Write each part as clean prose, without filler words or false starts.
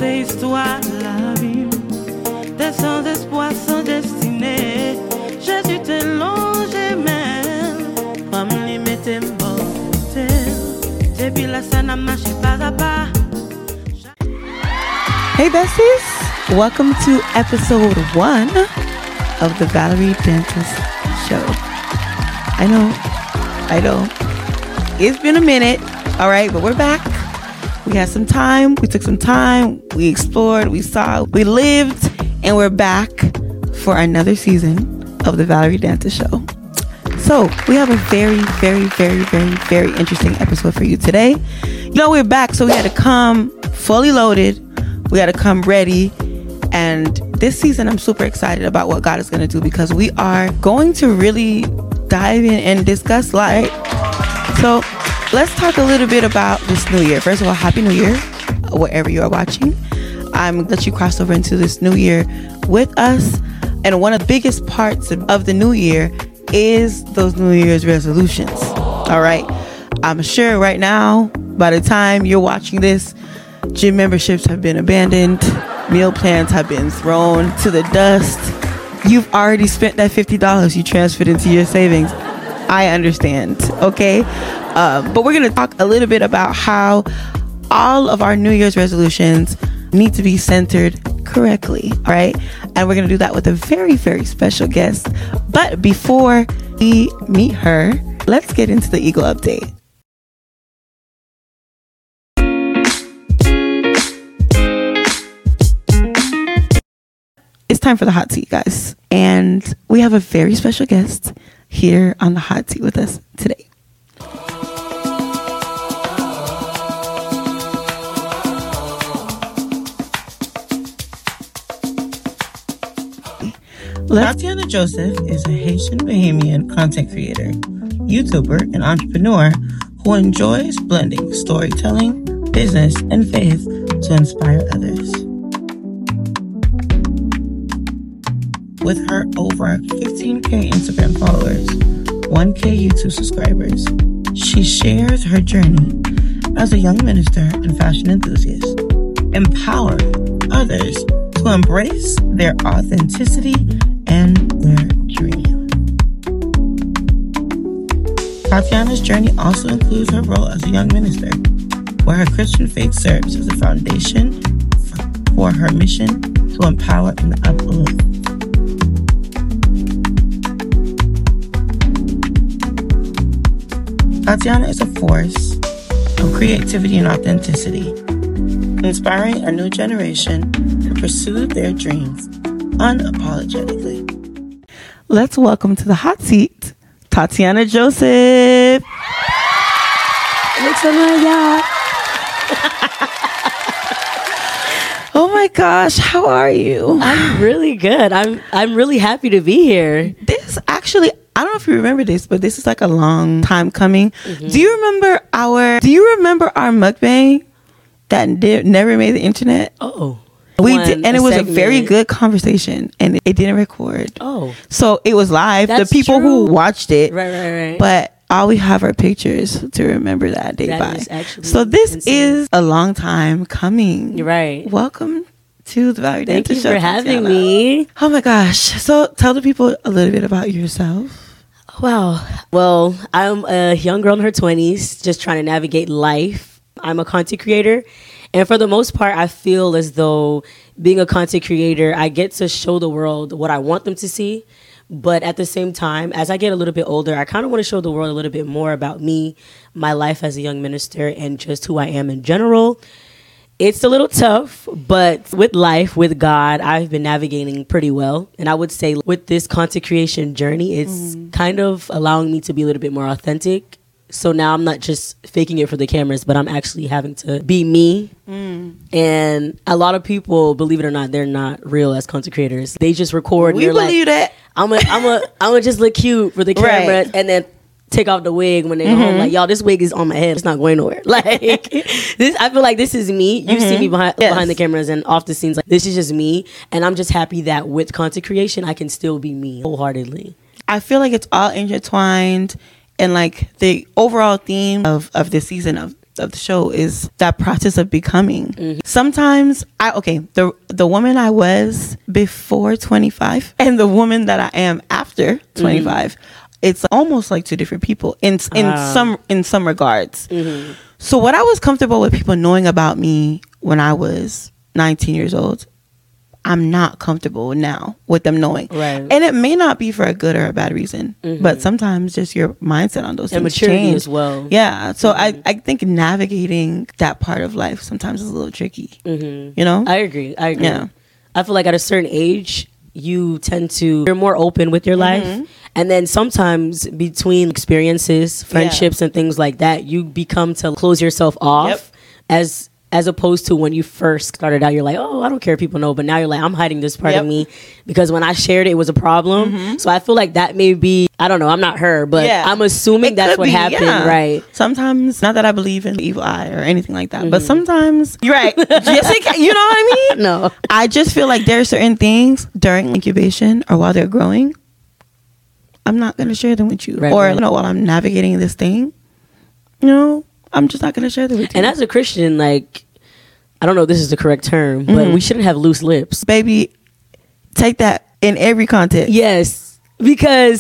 c'est histoire la vie. Des sans espoir, sans destinée. Jésus te longe même. Femme li mette m'botel. Depuis là, ça n'a marché pas à pas. Hey besties, welcome to episode 1 of the Valerie Dentist Show. I know, it's been a minute, all right, but we're back. We had some time, we took some time, we explored, we saw, we lived, and we're back for another season of the Valerie Dentist Show. So we have a very, very, very, very, very interesting episode for you today. You know, we're back, so we had to come fully loaded. We got to come ready. And this season, I'm super excited about what God is going to do because we are going to really dive in and discuss life. So let's talk a little bit about this new year. First of all, Happy New Year, wherever you are watching. I'm going to let you cross over into this new year with us. And one of the biggest parts of the new year is those New Year's resolutions. All right. I'm sure right now, by the time you're watching this, gym memberships have been abandoned. Meal plans have been thrown to the dust. You've already spent that $50 you transferred into your savings. I understand, okay? But we're going to talk a little bit about how all of our New Year's resolutions need to be centered correctly, all right? And we're going to do that with a very, very special guest. But before we meet her, let's get into the Eagle Update. It's time for the hot seat, guys. And we have a very special guest here on the hot seat with us today. Tatiana Joseph is a Haitian Bahamian content creator, YouTuber, and entrepreneur who enjoys blending storytelling, business, and faith to inspire others. With her over 15K Instagram followers, 1K YouTube subscribers, she shares her journey as a young minister and fashion enthusiast, empowering others to embrace their authenticity and their dream. Tatiana's journey also includes her role as a young minister, where her Christian faith serves as a foundation for her mission to empower and uplift. Tatiana is a force of creativity and authenticity, inspiring a new generation to pursue their dreams unapologetically. Let's welcome to the hot seat, Tatiana Joseph. Oh my gosh, how are you? I'm really good. I'm really happy to be here. This actually, I don't know if you remember this, but this is like a long time coming. Mm-hmm. Do you remember our mukbang that never made the internet? Oh. We did, and it was a very good conversation, and it didn't record. Oh. So it was live. That's the people true. who watched it. Right. But all we have are pictures to remember that day by. So this is a long time coming. You're right. Welcome to the Valerie Dentist Show. Thank you for having me. Oh my gosh. So tell the people a little bit about yourself. Wow. Well, I'm a young girl in her 20s, just trying to navigate life. I'm a content creator. And for the most part, I feel as though being a content creator, I get to show the world what I want them to see. But at the same time, as I get a little bit older, I kind of want to show the world a little bit more about me, my life as a young minister, and just who I am in general. It's a little tough, but with life, with God, I've been navigating pretty well. And I would say with this content creation journey, it's kind of allowing me to be a little bit more authentic. So now I'm not just faking it for the cameras, but I'm actually having to be me. And a lot of people, believe it or not, they're not real as content creators. They just record. We believe that. I'm gonna just look cute for the camera, and then take off the wig when they go home. Like, y'all, this wig is on my head. It's not going nowhere. Like, this, I feel like this is me. You see me behind the cameras and off the scenes. Like, this is just me. And I'm just happy that with content creation, I can still be me wholeheartedly. I feel like it's all intertwined. And like the overall theme of this season of of the show is that process of becoming. Sometimes the woman I was before 25 and the woman that I am after 25, it's almost like two different people in some regards. So what I was comfortable with people knowing about me when I was 19 years old, I'm not comfortable now with them knowing. Right. And it may not be for a good or a bad reason, but sometimes just your mindset on those things And maturity change as well. Yeah. So I think navigating that part of life sometimes is a little tricky. You know? I agree. Yeah. I feel like at a certain age, you're more open with your life. And then sometimes between experiences, friendships, and things like that, you become to close yourself off as opposed to when you first started out, you're like, oh, I don't care if people know. But now you're like, I'm hiding this part of me because when I shared it was a problem. So I feel like that may be, I don't know, I'm not her, but I'm assuming that's what happened, right? Sometimes, not that I believe in evil eye or anything like that, but sometimes, you're right. Jessica, you know what I mean? No. I just feel like there are certain things during incubation or while they're growing, I'm not going to share them with you. Or, while I'm navigating this thing, I'm just not going to share them with you. And as a Christian, like, I don't know if this is the correct term, but we shouldn't have loose lips. Baby, take that in every context. Yes, because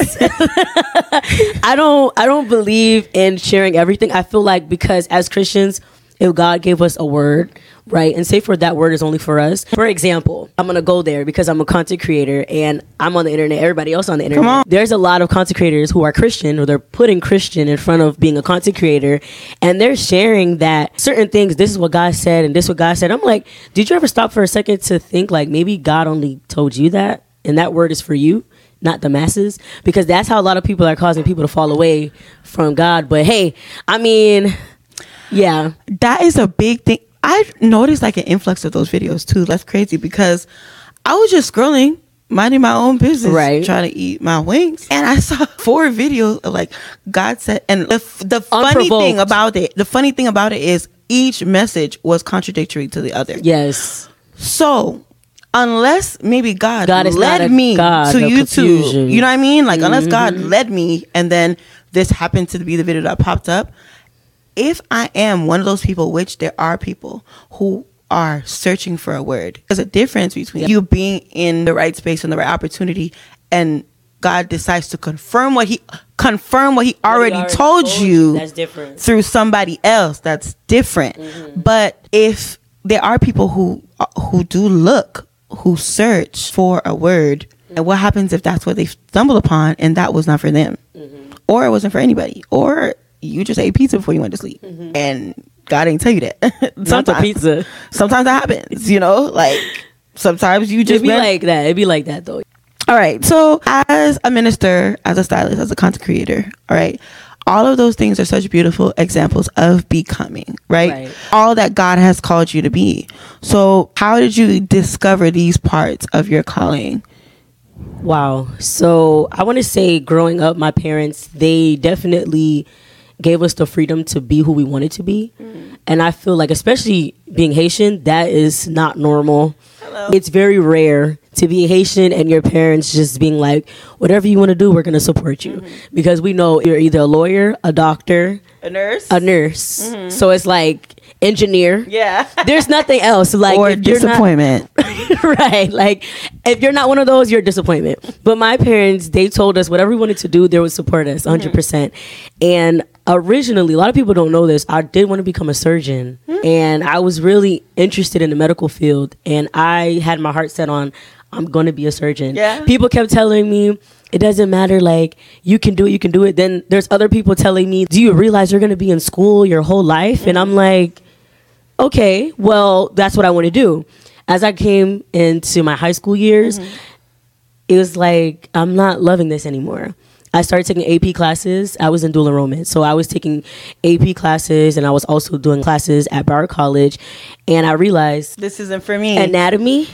I don't believe in sharing everything. I feel like because as Christians, if God gave us a word, right, and say for that word is only for us. For example, I'm going to go there because I'm a content creator and I'm on the internet, everybody else on the internet. Come on. There's a lot of content creators who are Christian or they're putting Christian in front of being a content creator and they're sharing that certain things, this is what God said and this is what God said. I'm like, did you ever stop for a second to think like maybe God only told you that and that word is for you, not the masses? Because that's how a lot of people are causing people to fall away from God. But hey, I mean, yeah. That is a big thing. I've noticed like an influx of those videos too. That's crazy because I was just scrolling, minding my own business, right, trying to eat my wings, and I saw 4 videos of like God said, and the funny thing about it is each message was contradictory to the other. Yes. So unless maybe God is led me to YouTube, you know what I mean? Like unless God led me, and then this happened to be the video that popped up. If I am one of those people, which there are people who are searching for a word, there's a difference between you being in the right space and the right opportunity and God decides to confirm what he already told you. That's different. Through somebody else. That's different. But if there are people who do look, who search for a word, and what happens if that's what they stumbled upon and that was not for them, or it wasn't for anybody, or you just ate pizza before you went to sleep and God didn't tell you that. Not the pizza. Sometimes that happens, like sometimes you just It'd be like that though. All right. So as a minister, as a stylist, as a content creator, all right, all of those things are such beautiful examples of becoming, right? All that God has called you to be. So how did you discover these parts of your calling? Wow. So I want to say growing up, my parents, they definitely gave us the freedom to be who we wanted to be. And I feel like, especially being Haitian, that is not normal. Hello. It's very rare to be Haitian and your parents just being like, whatever you want to do, we're going to support you. Because we know you're either a lawyer, a doctor, a nurse. So it's like engineer. Yeah. There's nothing else. Like, or disappointment. Right. Like, if you're not one of those, you're a disappointment. But my parents, they told us whatever we wanted to do, they would support us 100%. And originally, a lot of people don't know this, I did want to become a surgeon. And I was really interested in the medical field. And I had my heart set on, I'm going to be a surgeon. Yeah. People kept telling me, it doesn't matter, like, you can do it. Then there's other people telling me, do you realize you're going to be in school your whole life? And I'm like, okay, well, that's what I want to do. As I came into my high school years, it was like, I'm not loving this anymore. I started taking AP classes. I was in dual enrollment. So I was taking AP classes and I was also doing classes at Broward College. And I realized, this isn't for me. Anatomy.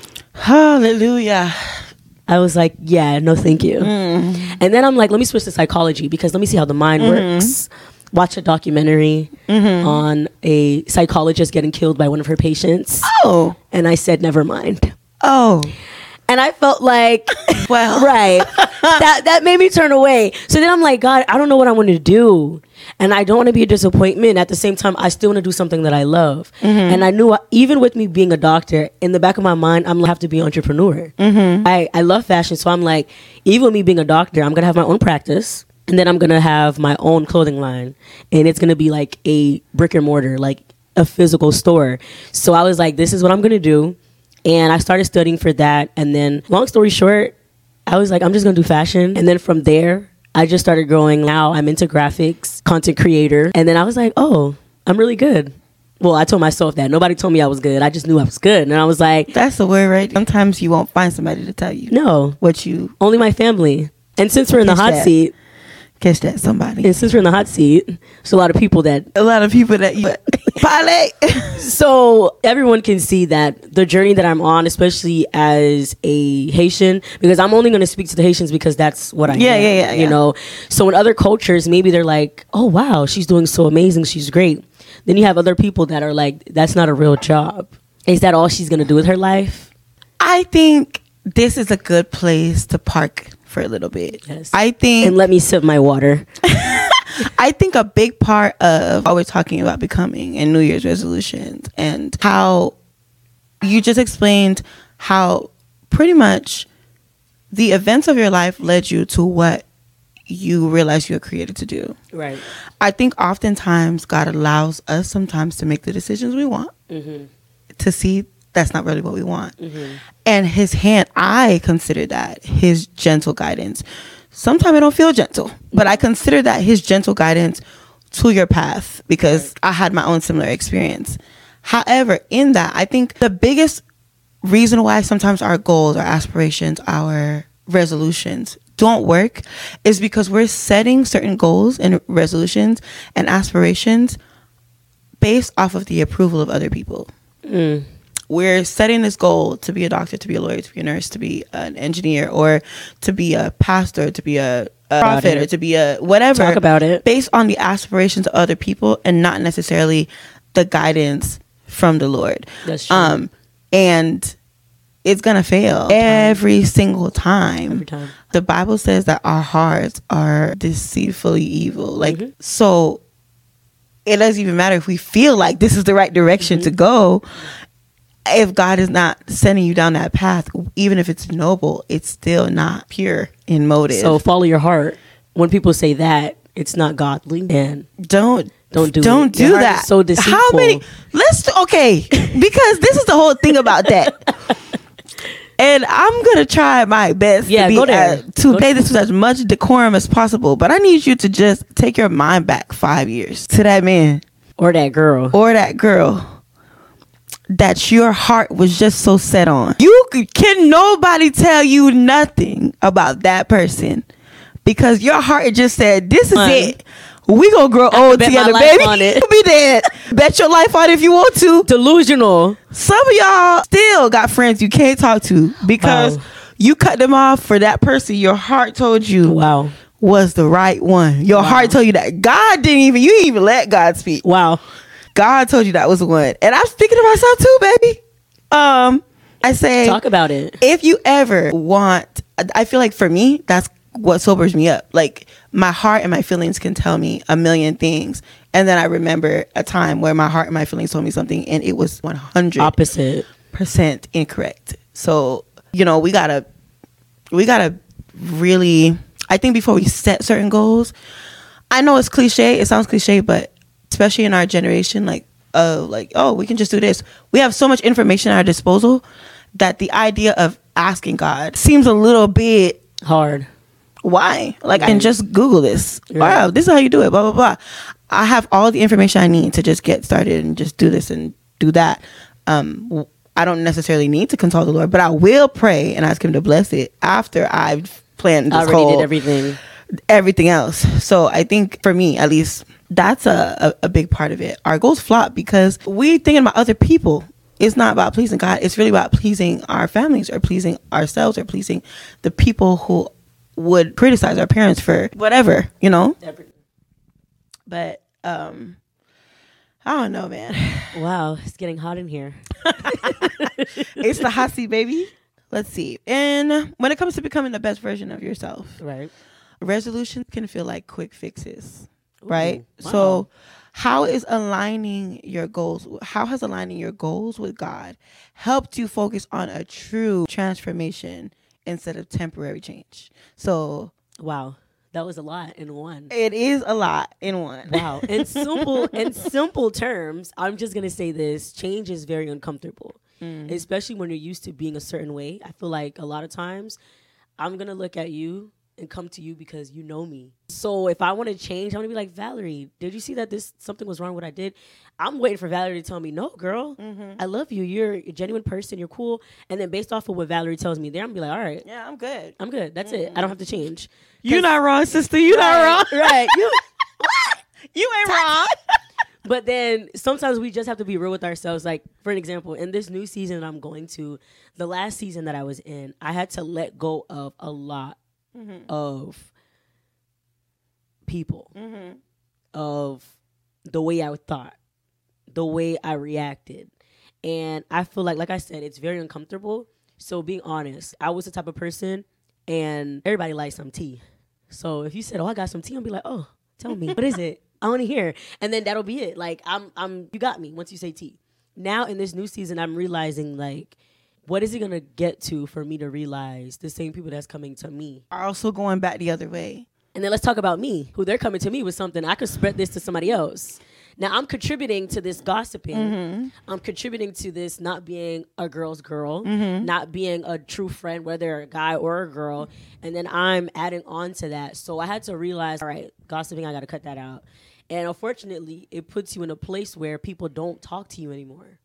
Hallelujah. I was like, yeah, no, thank you. And then I'm like, let me switch to psychology because let me see how the mind works. Watch a documentary on a psychologist getting killed by one of her patients. Oh. And I said, never mind. Oh. And I felt like, Well. right. That made me turn away. So then I'm like, God, I don't know what I want to do. And I don't want to be a disappointment. At the same time, I still want to do something that I love. And I knew, even with me being a doctor, in the back of my mind, I'm going to have to be an entrepreneur. I love fashion. So I'm like, even with me being a doctor, I'm going to have my own practice. And then I'm going to have my own clothing line. And it's going to be like a brick and mortar, like a physical store. So I was like, this is what I'm going to do. And I started studying for that. And then, long story short, I was like, I'm just going to do fashion. And then from there, I just started growing. Now I'm into graphics, content creator. And then I was like, oh, I'm really good. Well, I told myself that. Nobody told me I was good. I just knew I was good. And I was like, That's the word, right? Sometimes you won't find somebody to tell you no, what you only my family. And since we're in the Catch hot that. seat, catch that somebody. there's a lot of people that, A lot of people that you parlay. so everyone can see that the journey that I'm on, especially as a Haitian, because I'm only going to speak to the Haitians because that's what I am. Yeah. You know, so in other cultures, maybe they're like, oh, wow, she's doing so amazing. She's great. Then you have other people that are like, that's not a real job. Is that all she's going to do with her life? I think this is a good place to park for a little bit. Yes. I think And let me sip my water. I think a big part of what we're talking about becoming and New Year's resolutions and how you just explained how pretty much the events of your life led you to what you realize you were created to do. Right. I think oftentimes God allows us sometimes to make the decisions we want to see that's not really what we want. And his hand, I consider that his gentle guidance. Sometimes I don't feel gentle, but I consider that his gentle guidance to your path because I had my own similar experience. However, in that, I think the biggest reason why sometimes our goals, our aspirations, our resolutions don't work is because we're setting certain goals and resolutions and aspirations based off of the approval of other people. We're setting this goal to be a doctor, to be a lawyer, to be a nurse, to be an engineer, or to be a pastor, to be a prophet, or to be a whatever. Talk about it. Based on the aspirations of other people and not necessarily the guidance from the Lord. That's true. And it's going to fail every single time. Every time. The Bible says that our hearts are deceitfully evil. Like, so it doesn't even matter if we feel like this is the right direction to go. If God is not sending you down that path, even if it's noble, it's still not pure in motive. So follow your heart. When people say that, it's not godly. And don't do it. Your heart that. is so deceitful. How many? Okay, because this is the whole thing about that. And I'm gonna try my best Yeah, to, go there. to pay this with as much decorum as possible. But I need you to just take your mind back 5 years to that man or that girl. or that girl that your heart was just so set on. Can nobody tell you nothing about that person because your heart just said, this is it. We gonna grow old bet my together, life baby. on it. You'll be dead. Bet your life on it if you want to. Delusional. Some of y'all still got friends you can't talk to because Wow. you cut them off for that person your heart told you Wow. was the right one. Your heart told you that. God you didn't even let God speak. Wow. God told you that was the one. And I'm speaking to myself too, baby. I say, Talk about it. if you ever want, I feel like for me, that's what sobers me up. Like my heart and my feelings can tell me a million things. And then I remember a time where my heart and my feelings told me something and it was 100% Opposite. incorrect. So, we gotta really, I think before we set certain goals, I know it's cliche, it sounds cliche, but especially in our generation, oh, we can just do this. We have so much information at our disposal that the idea of asking God seems a little bit Hard. why? Like, I can just Google this. Yeah. Wow, this is how you do it, blah, blah, blah. I have all the information I need to just get started and just do this and do that. I don't necessarily need to consult the Lord, but I will pray and ask him to bless it after I've planned I this already did everything else. So I think for me, at least, that's a big part of it. Our goals flop because we thinking about other people. It's not about pleasing God. It's really about pleasing our families or pleasing ourselves or pleasing the people who would criticize our parents for whatever, But I don't know, man. Wow. It's getting hot in here. It's the hot seat, baby. let's see. And when it comes to becoming the best version of yourself, Right. resolutions can feel like quick fixes, Ooh, right? wow. So how has aligning your goals with God helped you focus on a true transformation instead of temporary change? So Wow. That was a lot in one. it is a lot in one. Wow. In simple terms, I'm just gonna say this: change is very uncomfortable, especially when you're used to being a certain way. I feel like a lot of times I'm gonna look at you and come to you because you know me. So if I want to change, I'm gonna be like, Valerie, did you see that something was wrong with what I did? I'm waiting for Valerie to tell me, no, girl, I love you. You're a genuine person. You're cool. And then based off of what Valerie tells me there, I'm gonna be like, all right, Yeah, I'm good. I'm good. That's it. I don't have to change. You're not wrong, sister. You're not wrong. Right. You ain't wrong. But then sometimes we just have to be real with ourselves. Like, for an example, in this new season I'm going to, the last season that I was in, I had to let go of a lot of people, of the way I thought, the way I reacted. And I feel like I said, it's very uncomfortable. So being honest, I was the type of person, and everybody likes some tea. So if you said, oh, I got some tea, I'll be like, oh, tell me, what is it? I want to hear. And then that'll be it. Like, you got me once you say tea. Now in this new season, I'm realizing, like, what is it going to get to for me to realize the same people that's coming to me Are also going back the other way. And then let's talk about me, who they're coming to me with something. I could spread this to somebody else. Now I'm contributing to this gossiping. I'm contributing to this not being a girl's girl, not being a true friend, whether a guy or a girl. And then I'm adding on to that. So I had to realize, all right, gossiping, I got to cut that out. And unfortunately, it puts you in a place where people don't talk to you anymore.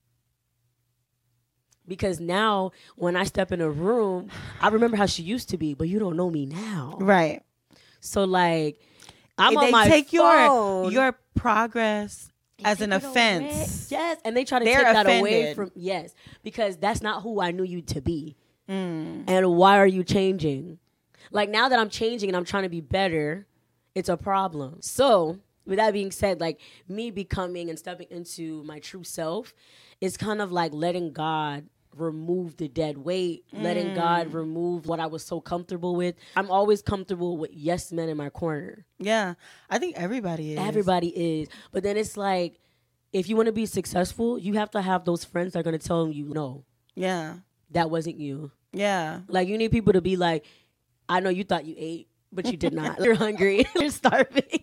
Because now when I step in a room, I remember how she used to be, but you don't know me now. Right. So like, I'm they on my take phone. your progress as an Take it offense. away. Yes, and they try to They're take that away offended. from, yes, because that's not who I knew you to be. And why are you changing? Like, now that I'm changing and I'm trying to be better, it's a problem. So with that being said, like, me becoming and stepping into my true self is kind of like letting God remove the dead weight, letting God remove what I was so comfortable with. I'm always comfortable with yes men in my corner. Yeah. I think everybody is. Everybody is. But then it's like, if you want to be successful, you have to have those friends that are going to tell you, no, Yeah. that wasn't you. Yeah. Like, you need people to be like, I know you thought you ate, but you did not. You're hungry. You're starving.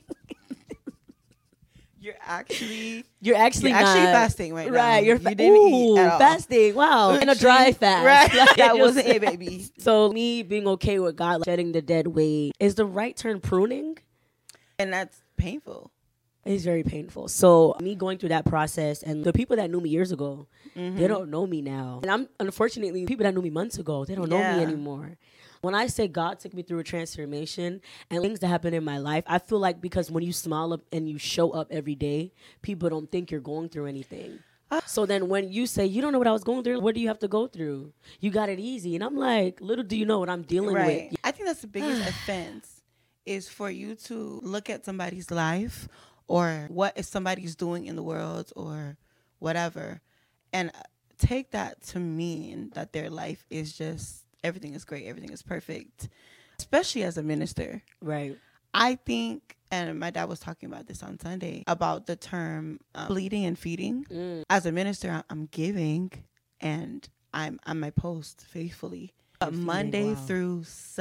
You're actually Not fasting right now. Right. You're You didn't eat at all. fasting. Wow. And a dry fast. Right. Like, That wasn't it, baby. So me being okay with God, like, shedding the dead weight is the right term, pruning. And that's painful. It's very painful. So me going through that process, and the people that knew me years ago, they don't know me now. And I'm, unfortunately, people that knew me months ago, they don't know me anymore. When I say God took me through a transformation and things that happen in my life, I feel like because when you smile up and you show up every day, people don't think you're going through anything. So then when you say, you don't know what I was going through, what do you have to go through? You got it easy. And I'm like, little do you know what I'm dealing with. I think that's the biggest offense is for you to look at somebody's life or what is somebody's doing in the world or whatever and take that to mean that their life is just everything is great, everything is perfect, especially as a minister. Right. I think, and my dad was talking about this on Sunday, about the term bleeding and feeding. As a minister, I'm giving and I'm on my post faithfully. But Monday through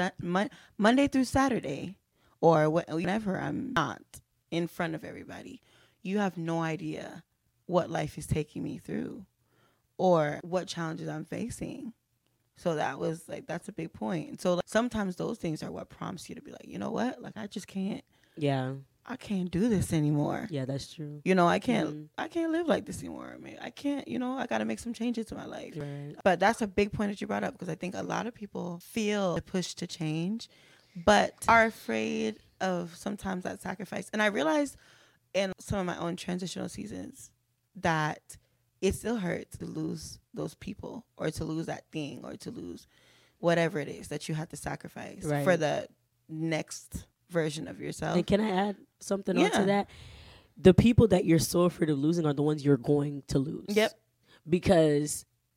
Saturday or whenever I'm not in front of everybody, you have no idea what life is taking me through or what challenges I'm facing. So that was like, that's a big point. So like, sometimes those things are what prompts you to be like, you know what? Like, I just can't. Yeah. I can't do this anymore. Yeah, that's true. You know, I can't live like this anymore. I mean, I can't, I got to make some changes to my life. Right. But that's a big point that you brought up because I think a lot of people feel the push to change, but are afraid of sometimes that sacrifice. And I realized in some of my own transitional seasons that it still hurts to lose those people or to lose that thing or to lose whatever it is that you have to sacrifice for the next version of yourself. And can I add something onto that? The people that you're so afraid of losing are the ones you're going to lose. Yep. Because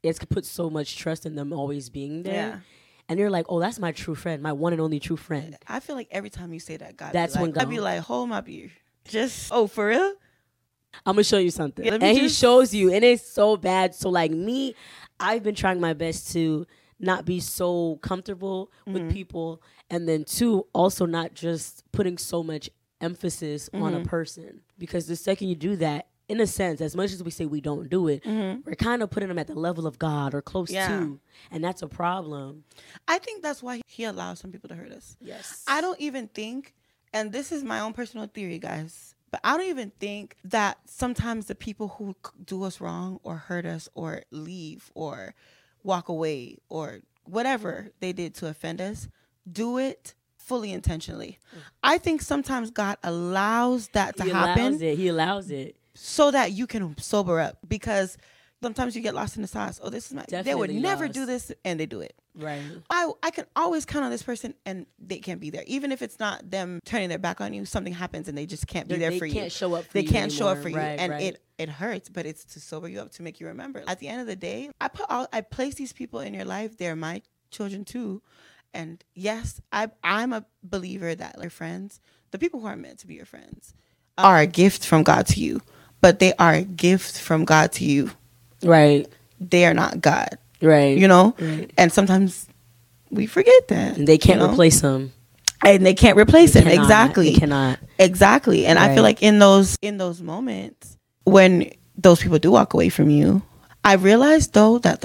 it's put so much trust in them always being there. Yeah. And you're like, oh, that's my true friend, my one and only true friend. I feel like every time you say that, God, That's be like, when God- I'd be like, hold my beer. Just, oh, for real? I'm gonna show you something. Yeah, let me And he just- shows you, and it's so bad. So like me, I've been trying my best to not be so comfortable with people, and then two, also not just putting so much emphasis on a person, because the second you do that, in a sense, as much as we say we don't do it, we're kind of putting them at the level of God or close to, and that's a problem. I think that's why he allows some people to hurt us. Yes. I don't even think, and this is my own personal theory, guys, but I don't even think that sometimes the people who do us wrong or hurt us or leave or walk away or whatever they did to offend us do it fully intentionally. I think sometimes God allows that to happen. He allows it. So that you can sober up, because sometimes you get lost in the sauce. Oh, this is my, they would Definitely never lost. do this, and they do it. Right. I can always count on this person, and they can't be there. Even if it's not them turning their back on you, something happens and they just can't be there for you. They can't show up for They you can't show up anymore. for you. Right, And right. it hurts, but it's to sober you up, to make you remember. At the end of the day, I place these people in your life. They're my children too. And yes, I'm a believer that your friends, the people who are meant to be your friends, are a gift from God to you. But they are a gift from God to you. Right. They are not God. Right. You know? Right. And sometimes we forget that. And they can't you know? replace them. And they can't replace They him. cannot. Exactly. They cannot. Exactly. And I feel Right. like in those moments when those people do walk away from you, I realized though that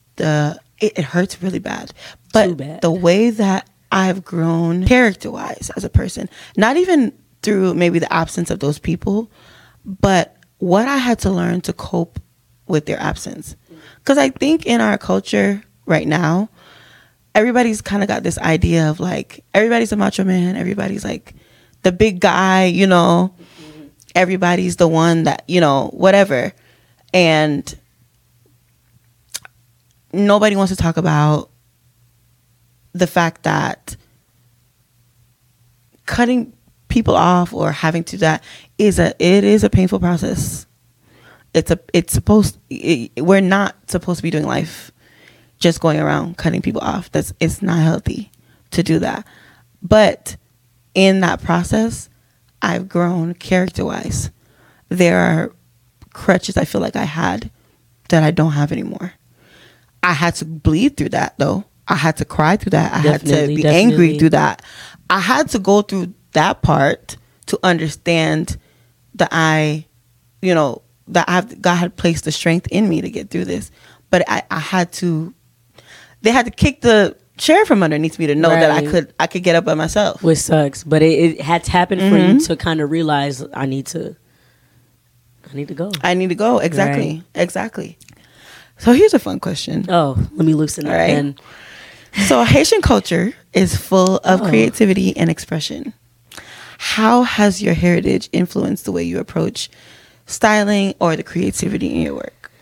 it hurts really bad. But Too bad. the way that I've grown character-wise as a person, not even through maybe the absence of those people, but what I had to learn to cope with their absence. Because I think in our culture right now, everybody's kind of got this idea of like, everybody's a macho man. Everybody's like the big guy, you know. Everybody's the one that, you know, whatever. And nobody wants to talk about the fact that cutting people off or having to do that is a painful process. We're not supposed to be doing life just going around cutting people off. It's not healthy to do that. But in that process, I've grown character-wise. There are crutches I feel like I had that I don't have anymore. I had to bleed through that though. I had to cry through that. I had to be angry through that. I had to go through that part to understand that God had placed the strength in me to get through this. But they had to kick the chair from underneath me to know that I could get up by myself. Which sucks. But it had to happen for you to kind of realize I need to go. I need to go. Exactly. Right. Exactly. So here's a fun question. Oh, let me loosen up All right. then. So Haitian culture is full of creativity and expression. How has your heritage influenced the way you approach styling or the creativity in your work?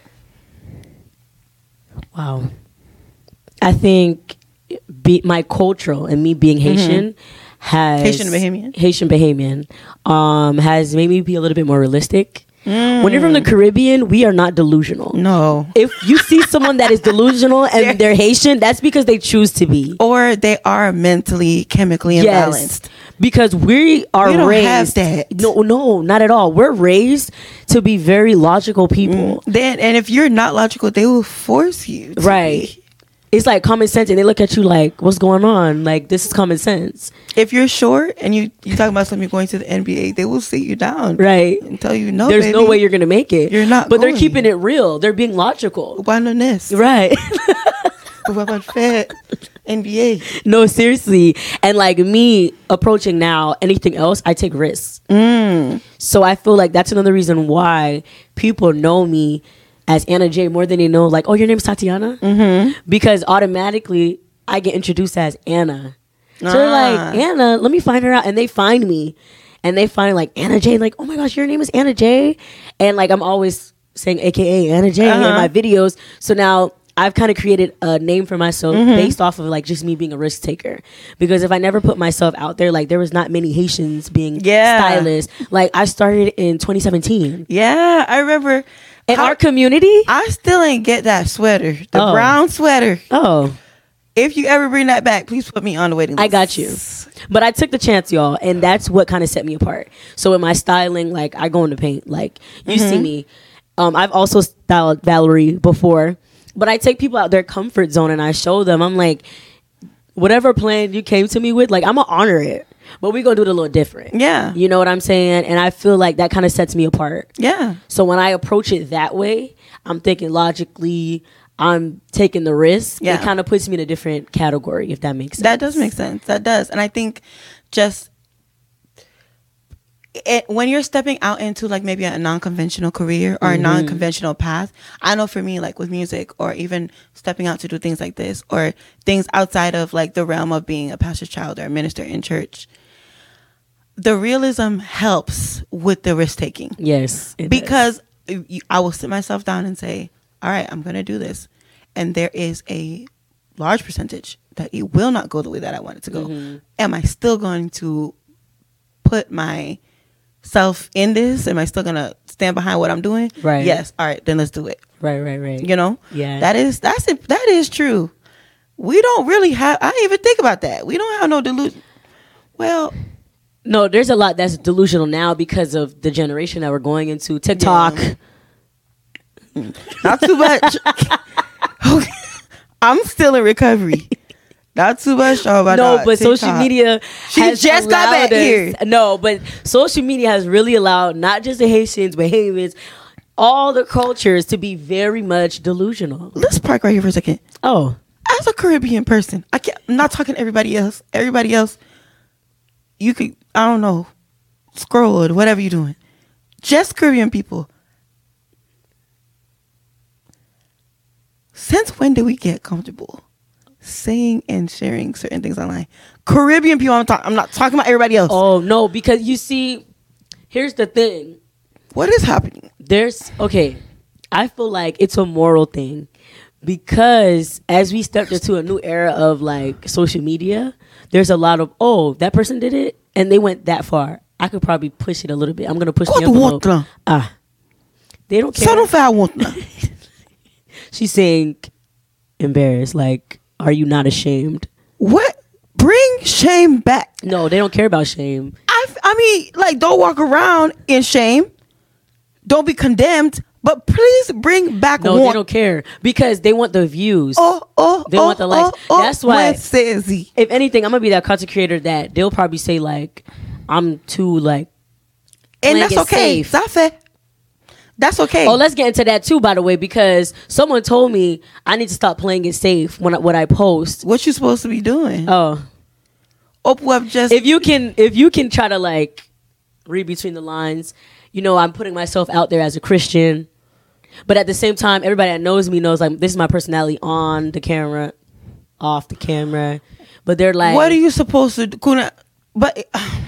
Wow. I think my cultural and me being Haitian has Haitian Bahamian has made me be a little bit more realistic. When you're from the Caribbean, we are not delusional. No. If you see someone that is delusional and they're Haitian, that's because they choose to be. Or they are mentally, chemically imbalanced. Because we are don't raised. have that. No, not at all. We're raised to be very logical people. And if you're not logical, they will force you to Right. be. It's like common sense, and they look at you like, what's going on? Like, this is common sense. If you're short and you talk about something going to the NBA, they will sit you down. Right. And tell you, no, There's baby, no way you're going to make it. You're not But they're going. keeping it real. They're being logical. Why no nest? Right. What about Fed? NBA? No, seriously. And like me approaching now anything else, I take risks. So I feel like that's another reason why people know me as Anna J more than they know, like, oh, your name is Tatiana? Because automatically I get introduced as Anna. So they're like, Anna, let me find her out. And they find me. And they find like Anna J, like, oh my gosh, your name is Anna J. And like I'm always saying AKA Anna J in my videos. So now I've kind of created a name for myself based off of like just me being a risk taker. Because if I never put myself out there, like there was not many Haitians being stylists. Like I started in 2017. Yeah, I remember In our community? I still ain't get that sweater. The Oh. brown sweater. Oh, If you ever bring that back, please put me on the waiting list. I got you. But I took the chance, y'all, and that's what kind of set me apart. So in my styling, like I go in the paint, like you see me. I've also styled Valerie before, but I take people out their comfort zone and I show them. I'm like, whatever plan you came to me with, like I'm gonna honor it, but we gonna do it a little different. Yeah. You know what I'm saying? And I feel like that kind of sets me apart. Yeah. So when I approach it that way, I'm thinking logically. I'm taking the risk. Yeah. It kind of puts me in a different category, if that makes sense. That does make sense. That does. And I think just when you're stepping out into like maybe a non-conventional career or a non-conventional path, I know for me, like with music or even stepping out to do things like this or things outside of like the realm of being a pastor's child or a minister in church, the realism helps with the risk taking. Yes. it does. Because I will sit myself down and say, all right, I'm going to do this. And there is a large percentage that it will not go the way that I want it to go. Am I still going to put myself in this? Am I still going to stand behind what I'm doing? Right. Yes. All right, then let's do it. Right. You know? Yeah. That is true. We don't really have, I didn't even think about that. We don't have no delusion. Well, No, there's a lot that's delusional now because of the generation that we're going into. TikTok. Yeah. Not too much. Okay. I'm still in recovery. Not too much. Oh my No, God. but TikTok. social media She has just got allowed back here. No, but social media has really allowed not just the Haitians, but Havens, all the cultures to be very much delusional. Let's park right here for a second. Oh, As a Caribbean person, I'm not talking to everybody else. Everybody else, you could, I don't know, scroll or whatever you're doing. Just Caribbean people. Since when did we get comfortable saying and sharing certain things online? Caribbean people, I'm not talking about everybody else. oh no, because you see, here's the thing. What is happening? I feel like it's a moral thing because as we stepped into a new era of like social media, there's a lot of, oh, that person did it and they went that far. I could probably push it a little bit. I'm going to push the envelope. They don't care. So don't I want She's saying embarrassed. Like, are you not ashamed? What? Bring shame back. No, they don't care about shame. I mean, like, don't walk around in shame. Don't be condemned. But please bring back No, they don't care because they want the views. They want the likes. That's why, says he. if anything, I'm going to be that content creator that they'll probably say, like, I'm too, like, And playing that's it okay. safe. That's fair. That's okay. Oh, let's get into that too, by the way, because someone told me I need to stop playing it safe when I post. What you supposed to be doing? Oh, Open up just. if you can try to like read between the lines, you know, I'm putting myself out there as a Christian, but at the same time, everybody that knows me knows like this is my personality on the camera, off the camera. But they're like, what are you supposed to do? But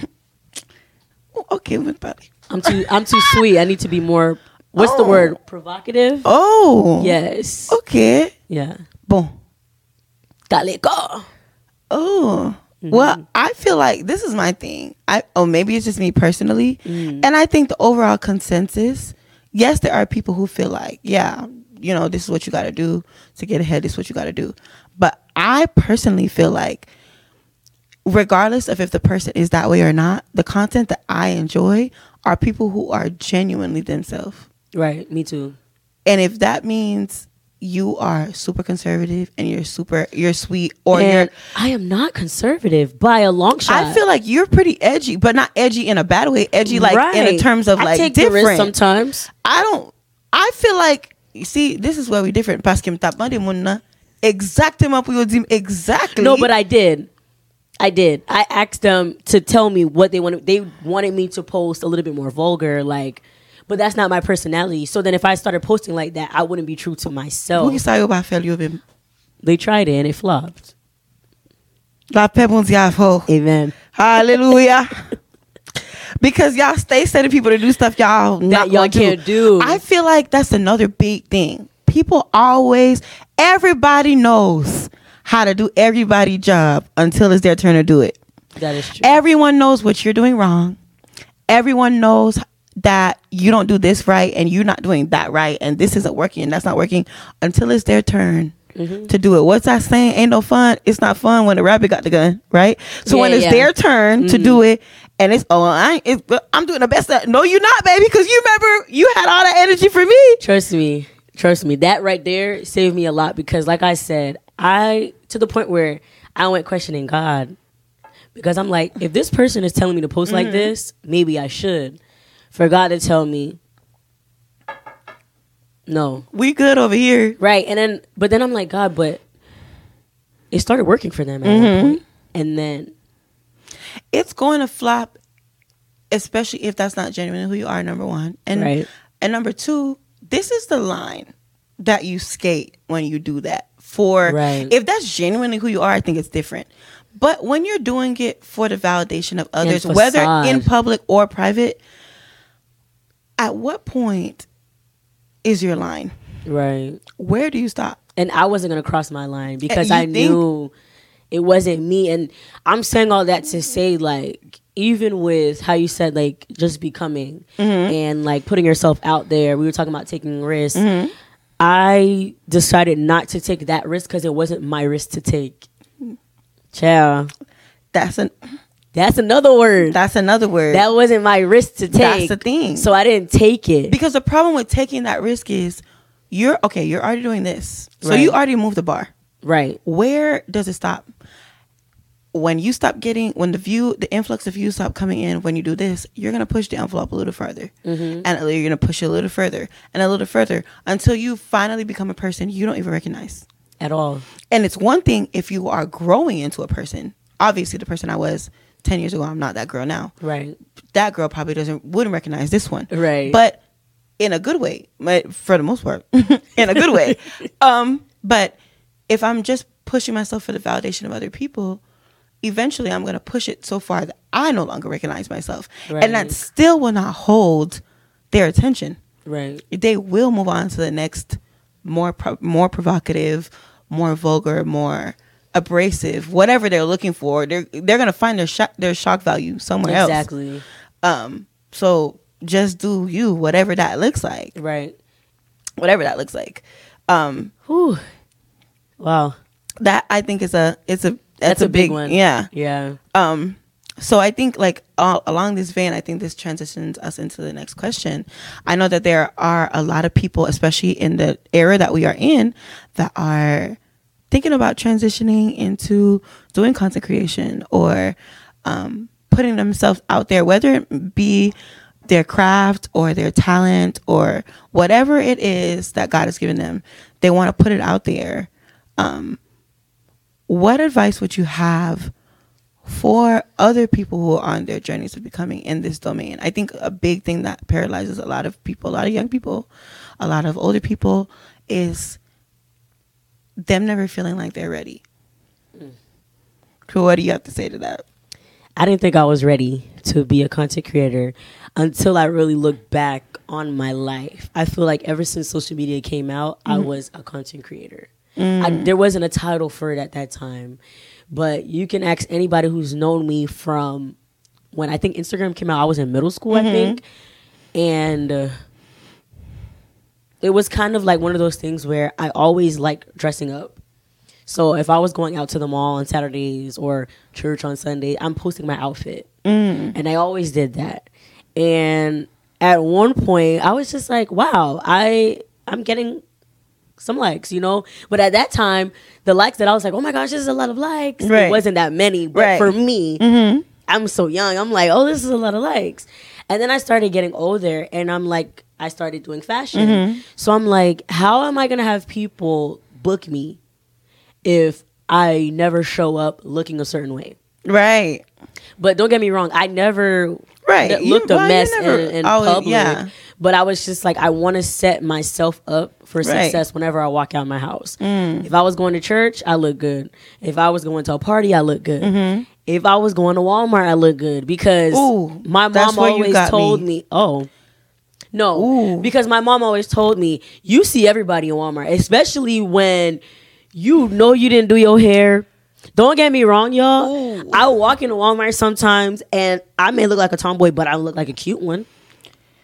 okay, buddy. I'm too sweet. I need to be more. What's the word? Provocative. Oh. Yes. Okay. Yeah. Bon. Dale go. Oh. Well, I feel like this is my thing. Maybe it's just me personally. And I think the overall consensus, yes, there are people who feel like, yeah, you know, this is what you got to do to get ahead. This is what you got to do. But I personally feel like regardless of if the person is that way or not, the content that I enjoy are people who are genuinely themselves. Right. Me too. And if that means you are super conservative and you're sweet or And I am not conservative by a long shot. I feel like you're pretty edgy, but not edgy in a bad way. Edgy like in terms of I like take different. the risk sometimes. I feel like, you see, this is where we different. Parce que m'tap mande moun nan exactement pour yo di exactly. No, but I did. I asked them to tell me what they wanted. They wanted me to post a little bit more vulgar, like, but that's not my personality. So then if I started posting like that, I wouldn't be true to myself. They tried it and it flopped. La paix bon diable. Amen. Hallelujah. Because y'all stay sending people to do stuff y'all can't do. I feel like that's another big thing. Everybody knows how to do everybody's job until it's their turn to do it. That is true. Everyone knows what you're doing wrong. Everyone knows that you don't do this right and you're not doing that right and this isn't working and that's not working until it's their turn to do it. What's that saying? Ain't no fun. It's not fun when the rabbit got the gun, right? So when it's their turn to do it and it's, I'm doing the best. No, you're not, baby, because you remember you had all that energy for me. Trust me. That right there saved me a lot because like I said, to the point where I went questioning God because I'm like, if this person is telling me to post like this, maybe I should. For God to tell me, no, we good over here, right? But then I'm like, God, but it started working for them at one point, and then it's going to flop, especially if that's not genuinely who you are. Number one, and number two, this is the line that you skate when you do that. If that's genuinely who you are, I think it's different. But when you're doing it for the validation of others, whether in public or private, at what point is your line? Right. Where do you stop? And I wasn't going to cross my line because I knew it wasn't me. And I'm saying all that to say, like, even with how you said, like, just becoming and, like, putting yourself out there, we were talking about taking risks. I decided not to take that risk because it wasn't my risk to take. Child. That's another word. That wasn't my risk to take. That's the thing. So I didn't take it. Because the problem with taking that risk is you're already doing this. So you already moved the bar. Right. Where does it stop? When the influx of views stop coming in, when you do this, you're going to push the envelope a little further. And you're going to push it a little further and a little further until you finally become a person you don't even recognize. At all. And it's one thing if you are growing into a person. Obviously, the person I was 10 years ago, I'm not that girl now. Right. That girl probably wouldn't recognize this one. Right. But in a good way, for the most part, in a good way. But if I'm just pushing myself for the validation of other people, eventually I'm going to push it so far that I no longer recognize myself. Right. And that still will not hold their attention. Right. They will move on to the next more provocative, more vulgar, more abrasive, whatever they're looking for. They're going to find their shock value somewhere else. Exactly. So just do you, whatever that looks like. Right. Whatever that looks like. Whew. Wow. That I think that's a big one. Yeah. Yeah. So I think like along this vein, I think this transitions us into the next question. I know that there are a lot of people, especially in the era that we are in, that are thinking about transitioning into doing content creation or putting themselves out there, whether it be their craft or their talent or whatever it is that God has given them. They want to put it out there. What advice would you have for other people who are on their journeys of becoming in this domain? I think a big thing that paralyzes a lot of people, a lot of young people, a lot of older people, is them never feeling like they're ready. So what do you have to say to that? I didn't think I was ready to be a content creator until I really looked back on my life. I feel like ever since social media came out, I was a content creator. There wasn't a title for it at that time. But you can ask anybody who's known me from when I think Instagram came out. I was in middle school, I think. And it was kind of like one of those things where I always liked dressing up. So if I was going out to the mall on Saturdays or church on Sunday, I'm posting my outfit. And I always did that. And at one point, I was just like, wow, I'm getting some likes, you know? But at that time, the likes that I was like, oh my gosh, this is a lot of likes. Right. It wasn't that many. But for me, I'm so young. I'm like, oh, this is a lot of likes. And then I started getting older and I'm like, I started doing fashion. So I'm like, how am I going to have people book me if I never show up looking a certain way? Right. But don't get me wrong, I never looked a mess in public. But I was just like, I want to set myself up for success whenever I walk out my house. If I was going to church, I look good. If I was going to a party, I look good. If I was going to Walmart, I look good. Because my mom always told me, because my mom always told me, you see everybody in Walmart, especially when you know you didn't do your hair. Don't get me wrong, y'all. I walk into Walmart sometimes and I may look like a tomboy, but I look like a cute one.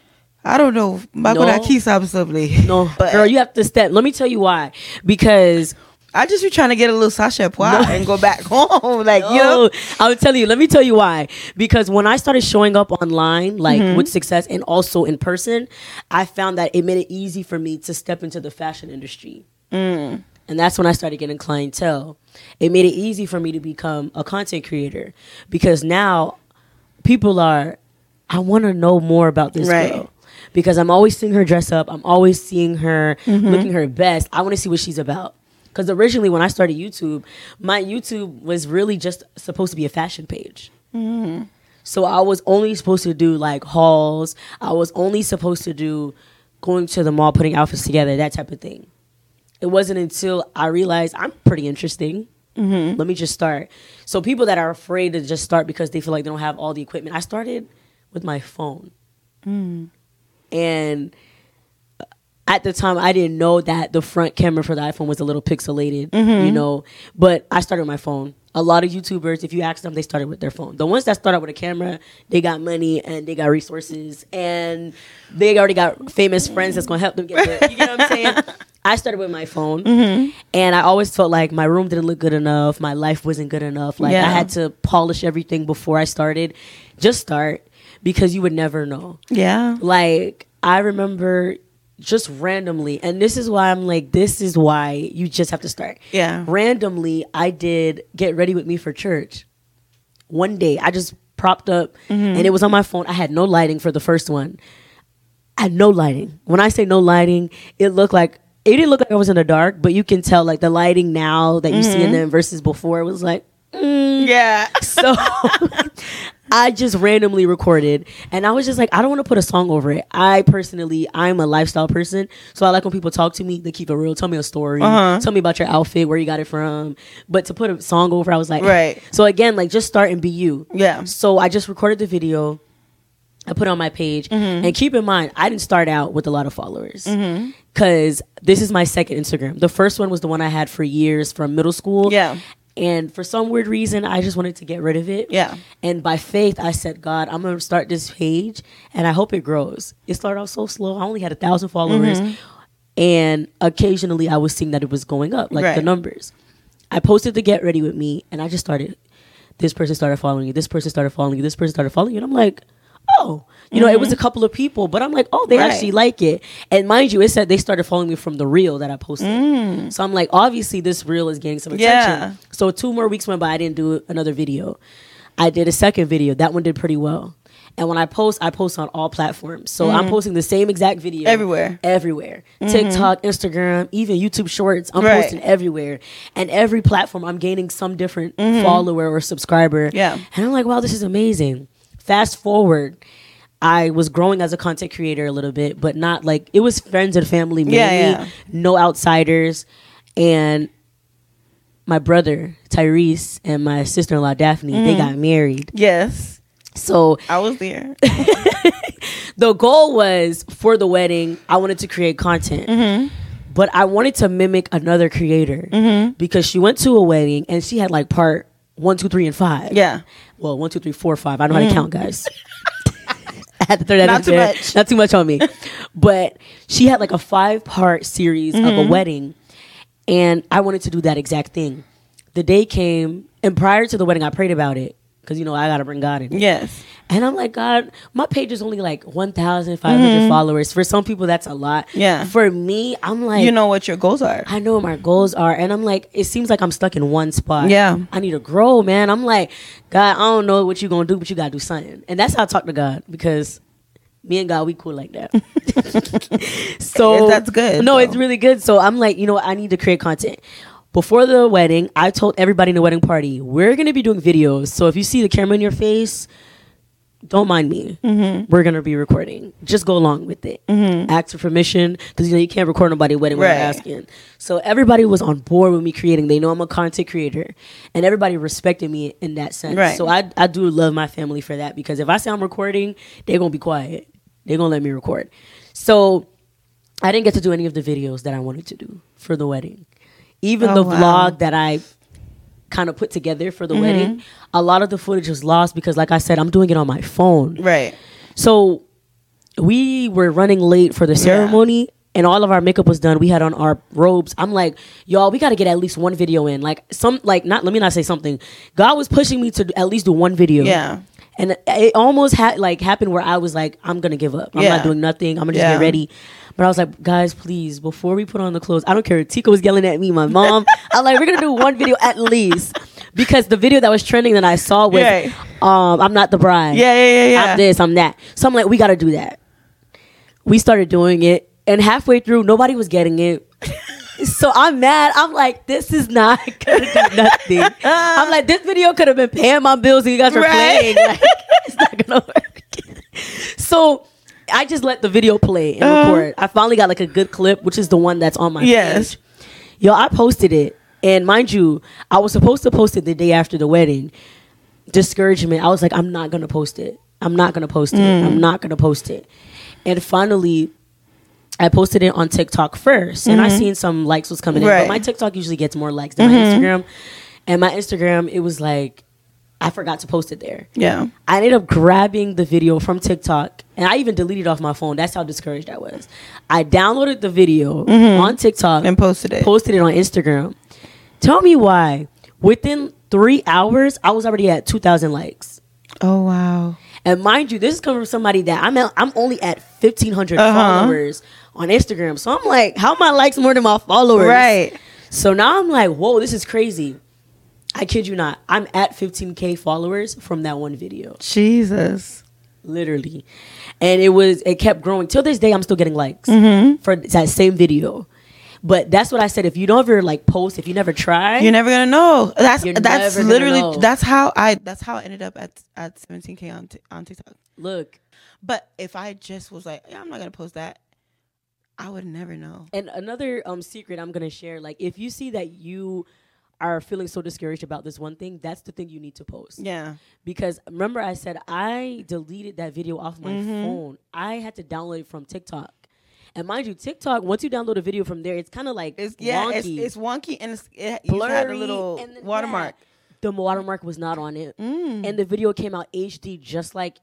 I don't know. Bago No. na key subsubly. No, But girl, you have to step. Let me tell you why. Because I just be trying to get a little sachet pois and go back home. Like, you know. no, I would tell you. Let me tell you why. Because when I started showing up online, like with success and also in person, I found that it made it easy for me to step into the fashion industry. And that's when I started getting clientele. It made it easy for me to become a content creator because now people are, I want to know more about this Right. girl. Because I'm always seeing her dress up. I'm always seeing her looking her best. I want to see what she's about. Because originally when I started YouTube, my YouTube was really just supposed to be a fashion page. So I was only supposed to do like hauls. I was only supposed to do going to the mall, putting outfits together, that type of thing. It wasn't until I realized I'm pretty interesting. Let me just start. So people that are afraid to just start because they feel like they don't have all the equipment. I started with my phone. And at the time, I didn't know that the front camera for the iPhone was a little pixelated, you know. But I started with my phone. A lot of YouTubers, if you ask them, they started with their phone. The ones that started with a camera, they got money and they got resources. And they already got famous friends that's going to help them get there. You get what I'm saying? I started with my phone. And I always felt like my room didn't look good enough. My life wasn't good enough. Like, I had to polish everything before I started. Just start, because you would never know. Yeah. Like, I remember just randomly, and this is why I'm like, this is why you just have to start. Yeah. Randomly, I did Get Ready With Me for church. One day, I just propped up, and it was on my phone. I had no lighting for the first one. I had no lighting. When I say no lighting, it didn't look like I was in the dark, but you can tell like the lighting now that you see in them versus before, it was like, Yeah. so I just randomly recorded, and I was just like, I don't want to put a song over it. I'm a lifestyle person, so I like when people talk to me, they keep it real. Tell me a story. Tell me about your outfit, where you got it from. But to put a song over, I was like, Right. So again, like, just start and be you. Yeah. So I just recorded the video. I put it on my page, and keep in mind, I didn't start out with a lot of followers because this is my second Instagram. The first one was the one I had for years from middle school. Yeah. And for some weird reason, I just wanted to get rid of it. Yeah. And by faith, I said, God, I'm going to start this page, and I hope it grows. It started off so slow. I only had 1,000 followers. And occasionally, I was seeing that it was going up, like the numbers. I posted the Get Ready With Me, and I just started, this person started following you. This person started following you. This person started following you. And I'm like, oh, you know, it was a couple of people, but I'm like, oh, they actually like it. And mind you, it said they started following me from the reel that I posted. So I'm like, obviously this reel is getting some attention. Yeah. So 2 more weeks went by, I didn't do another video. I did a second video. That one did pretty well. And when I post on all platforms. So I'm posting the same exact video. Everywhere. TikTok, Instagram, even YouTube Shorts. I'm posting everywhere. And every platform, I'm gaining some different follower or subscriber. Yeah. And I'm like, wow, this is amazing. Fast forward, I was growing as a content creator a little bit, but not like, it was friends and family mainly, no outsiders. And my brother, Tyrese, and my sister-in-law, Daphne, they got married. Yes. So I was there. the goal was, for the wedding, I wanted to create content. But I wanted to mimic another creator because she went to a wedding and she had like part 1, 2, 3, and 5. Yeah. Well, 1, 2, 3, 4, 5. I don't know how to count, guys. I had to throw that Not in too there. much. Not too much on me. But she had like a 5-part series of a wedding. And I wanted to do that exact thing. The day came, and prior to the wedding, I prayed about it. Because, you know, I got to bring God in it. Yes. And I'm like, God, my page is only like 1,500 followers. For some people, that's a lot. Yeah. For me, I'm like, You know what your goals are. I know what my goals are. And I'm like, it seems like I'm stuck in one spot. Yeah. I need to grow, man. I'm like, God, I don't know what you're going to do, but you got to do something. And that's how I talk to God, because me and God, we cool like that. So That's good. No, though. it's really good. So I'm like, you know what? I need to create content. Before the wedding, I told everybody in the wedding party, we're going to be doing videos. So if you see the camera in your face, don't mind me. We're going to be recording. Just go along with it. Ask for permission, because, you know, you can't record nobody's wedding without asking. So everybody was on board with me creating. They know I'm a content creator. And everybody respected me in that sense. Right. So I do love my family for that, because if I say I'm recording, they're going to be quiet. They're going to let me record. So I didn't get to do any of the videos that I wanted to do for the wedding. Even the vlog that I kind of put together for the wedding, a lot of the footage was lost because, like I said, I'm doing it on my phone. Right. So we were running late for the ceremony. And all of our makeup was done. We had on our robes. I'm like, y'all, we got to get at least one video in. Like let me not say something. God was pushing me to at least do one video. Yeah. And it almost happened where I was like, I'm gonna give up. I'm not doing nothing. I'm gonna just get ready. But I was like, guys, please, before we put on the clothes, I don't care. Tika was yelling at me, my mom. I'm like, we're gonna do one video at least. Because the video that was trending that I saw was I'm not the bride. Yeah. I'm this, I'm that. So I'm like, we gotta do that. We started doing it. And halfway through, nobody was getting it. So I'm mad. I'm like, this is not going to do nothing. I'm like, this video could have been paying my bills and you guys were playing. Like, it's not going to work. So I just let the video play and record. I finally got like a good clip, which is the one that's on my page. Yo, I posted it. And mind you, I was supposed to post it the day after the wedding. Discouragement. I was like, I'm not going to post it. I'm not going to post it. I'm not going to post it. And finally, I posted it on TikTok first, and I seen some likes was coming in. But my TikTok usually gets more likes than my Instagram. And my Instagram, it was like, I forgot to post it there. Yeah. I ended up grabbing the video from TikTok, and I even deleted it off my phone. That's how discouraged I was. I downloaded the video on TikTok. And posted it. Posted it on Instagram. Tell me why. Within 3 hours, I was already at 2,000 likes. Oh, wow. And mind you, this is coming from somebody that I'm only at 1,500 followers on Instagram. So I'm like, how my likes more than my followers? Right. So now I'm like, whoa, this is crazy. I kid you not. I'm at 15K followers from that one video. Jesus. Literally. And it kept growing. Till this day, I'm still getting likes for that same video. But that's what I said. If you don't ever like post, if you never try, you're never gonna know. That's literally know. that's how I ended up at 17K on TikTok. Look. But if I just was like, yeah, I'm not gonna post that, I would never know. And another secret I'm gonna share, like if you see that you are feeling so discouraged about this one thing, that's the thing you need to post. Yeah. Because remember I said I deleted that video off my phone. I had to download it from TikTok. And mind you, TikTok, once you download a video from there, it's kind of like wonky. It's wonky and it blurry. Had a little watermark. The watermark was not on it. And the video came out HD just like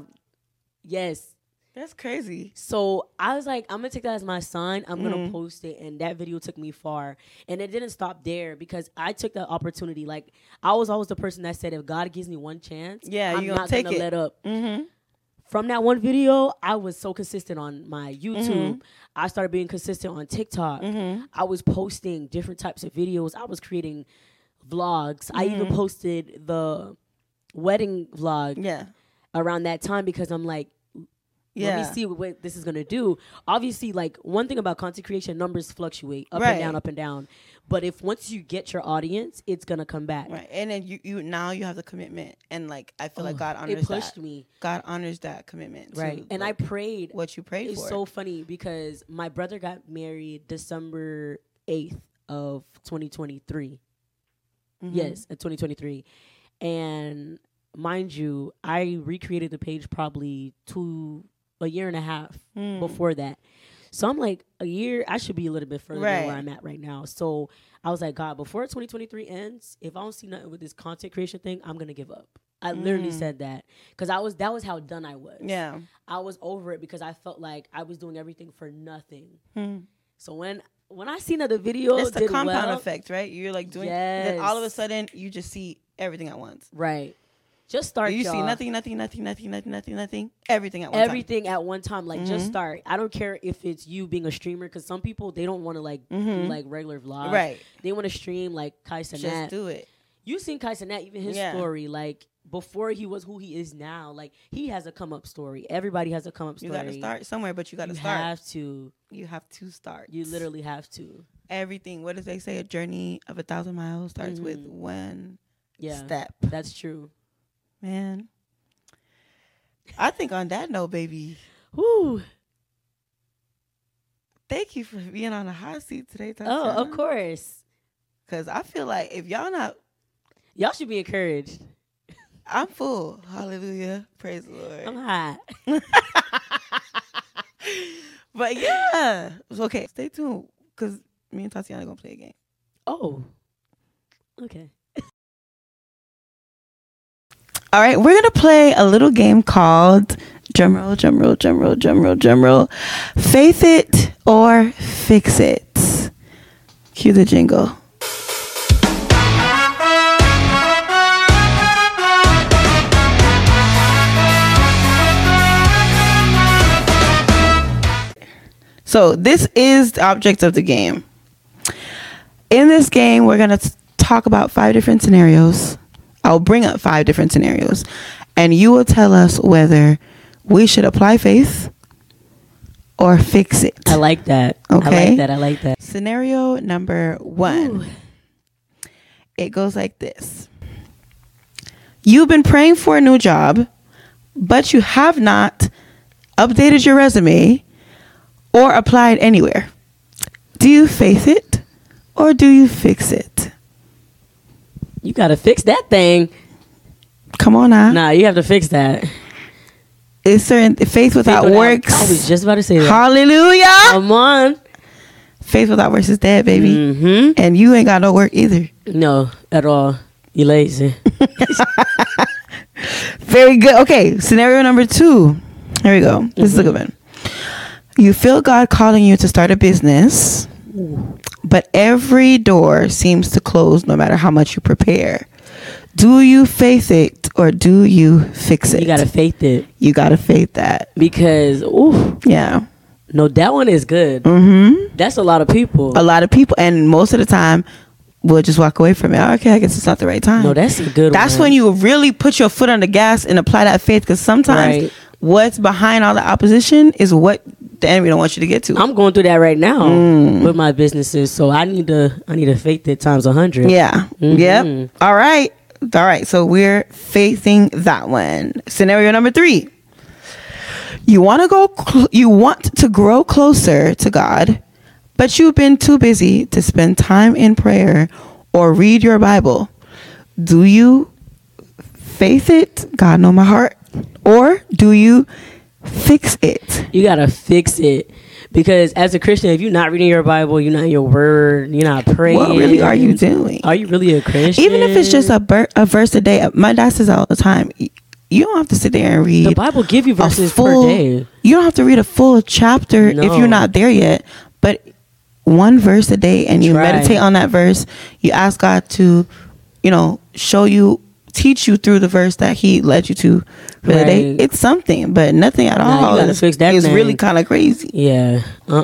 yes. That's crazy. So I was like, I'm going to take that as my sign. I'm going to post it. And that video took me far. And it didn't stop there because I took that opportunity. Like, I was always the person that said, if God gives me one chance, I'm not going to let up. From that one video, I was so consistent on my YouTube. I started being consistent on TikTok. I was posting different types of videos. I was creating vlogs. I even posted the wedding vlog around that time because I'm like, let me see what this is going to do. Obviously, like one thing about content creation, numbers fluctuate up and down. But if once you get your audience, it's going to come back. Right. And then you now you have the commitment. And like, I feel like God honors that. It pushed me. God honors that commitment. Right. And I prayed. What you prayed for. It's so funny because my brother got married December 8th of 2023. Yes, 2023. And mind you, I recreated the page probably a year and a half before that. So I'm like, a year, I should be a little bit further than where I'm at right now. So I was like, God, before 2023 ends, if I don't see nothing with this content creation thing, I'm going to give up. I literally said that because that was how done I was. Yeah. I was over it because I felt like I was doing everything for nothing. So when I seen that the video it's the compound effect, right? You're like doing, then all of a sudden you just see everything at once. Right. Just start. You see nothing, everything at one time. Everything at one time. Like just start. I don't care if it's you being a streamer, because some people they don't want to like do like regular vlogs. Right. They want to stream like Kai Cenat. Just do it. You seen Kai Cenat, even his story, like before he was who he is now. Like he has a come up story. Everybody has a come up story. You got to start somewhere, but you got to start. You have to start. You literally have to. Everything. What does they say? A journey of 1,000 miles starts with one step. That's true. Man, I think on that note, baby, whoo, thank you for being on the hot seat today, Tatiana. Oh, of course. Because I feel like if y'all should be encouraged. I'm full. Hallelujah. Praise the Lord. I'm hot. But yeah. Okay, stay tuned because me and Tatiana are going to play a game. Oh, okay. All right, we're going to play a little game called Drum roll, drum roll, drum roll, drum roll, drum roll. Faith it or fix it. Cue the jingle. So this is the object of the game. In this game, we're going to talk about 5 different scenarios. I'll bring up 5 different scenarios, and you will tell us whether we should apply faith or fix it. I like that. Okay. I like that. Scenario number 1. Ooh. It goes like this. You've been praying for a new job, but you have not updated your resume or applied anywhere. Do you faith it or do you fix it? You got to fix that thing. Come on now. Nah, you have to fix that. Is certain faith without works? I was just about to say that. Hallelujah. Come on. Faith without works is dead, baby. Mm-hmm. And you ain't got no work either. No, at all. You lazy. Very good. Okay, scenario number 2. Here we go. This is a good one. You feel God calling you to start a business, but every door seems to close no matter how much you prepare. Do you faith it or do you fix it? You got to faith it. You got to faith that. Because, ooh, Yeah. no, that one is good. Mm-hmm. That's a lot of people. A lot of people, and most of the time, we'll just walk away from it. Okay, I guess it's not the right time. No, that's a good one. That's when you really put your foot on the gas and apply that faith, because sometimes Right. what's behind all the opposition is what the enemy don't want you to get to. I'm going through that right now with my businesses, so I need to faith it times 100. Yeah. Mhm. Yep. All right. So we're facing that one. Scenario number 3. You want to grow closer to God, but you've been too busy to spend time in prayer or read your Bible. Do you faith it? God know my heart. Or do you fix it? You gotta fix it, because as a Christian, if you're not reading your Bible, you're not in your word, you're not praying. What really are you doing? Are you really a Christian? Even if it's just a verse a day. My dad says all the time, you don't have to sit there and read the Bible give you a verses full per day. You don't have to read a full chapter if No. you're not there yet. But one verse a day, and you Try. meditate on that verse. You ask God to, teach you through the verse that He led you to for the day. Right. It's something, but nothing at Nah, all. you gotta fix that It's thing. really kind of crazy. Yeah.